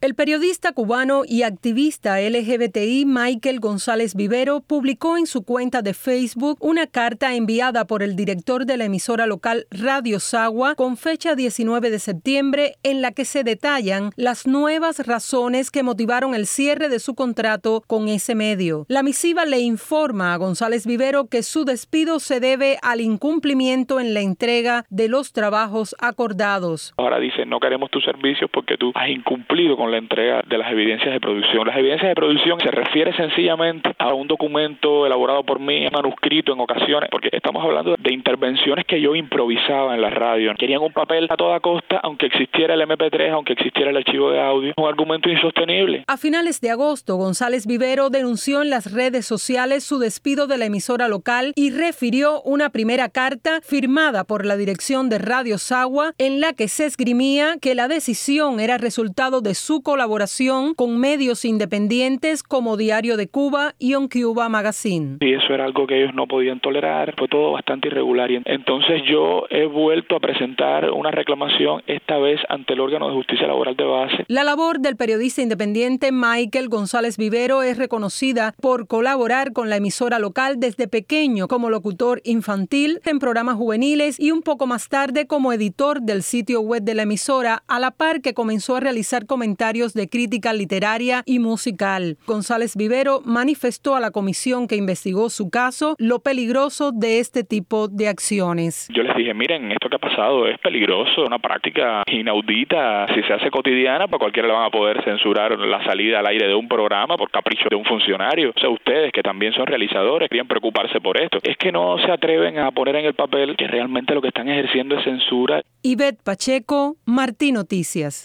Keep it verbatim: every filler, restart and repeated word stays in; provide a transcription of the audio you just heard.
El periodista cubano y activista L G B T I Michael González Vivero publicó en su cuenta de Facebook una carta enviada por el director de la emisora local Radio Sagua con fecha diecinueve de septiembre en la que se detallan las nuevas razones que motivaron el cierre de su contrato con ese medio. La misiva le informa a González Vivero que su despido se debe al incumplimiento en la entrega de los trabajos acordados. Ahora dicen, no queremos tus servicios porque tú has incumplido con la entrega de las evidencias de producción. Las evidencias de producción se refiere sencillamente a un documento elaborado por mí, manuscrito en ocasiones, porque estamos hablando de intervenciones que yo improvisaba en la radio. Querían un papel a toda costa, aunque existiera el eme pe tres, aunque existiera el archivo de audio. Un argumento insostenible. A finales de agosto, González Vivero denunció en las redes sociales su despido de la emisora local y refirió una primera carta firmada por la dirección de Radio Sagua en la que se esgrimía que la decisión era resultado de su colaboración con medios independientes como Diario de Cuba y On Cuba Magazine. Y eso era algo que ellos no podían tolerar, fue todo bastante irregular. Y entonces yo he vuelto a presentar una reclamación, esta vez ante el órgano de justicia laboral de base. La labor del periodista independiente Michael González Vivero es reconocida por colaborar con la emisora local desde pequeño como locutor infantil en programas juveniles y un poco más tarde como editor del sitio web de la emisora, a la par que comenzó a realizar comentarios de crítica literaria y musical. González Vivero manifestó a la comisión que investigó su caso lo peligroso de este tipo de acciones. Yo les dije, miren, esto que ha pasado es peligroso, una práctica inaudita. Si se hace cotidiana, pues cualquiera le van a poder censurar la salida al aire de un programa por capricho de un funcionario. O sea, ustedes que también son realizadores, querían preocuparse por esto. Es que no se atreven a poner en el papel que realmente lo que están ejerciendo es censura. Ivette Pacheco, Martí Noticias.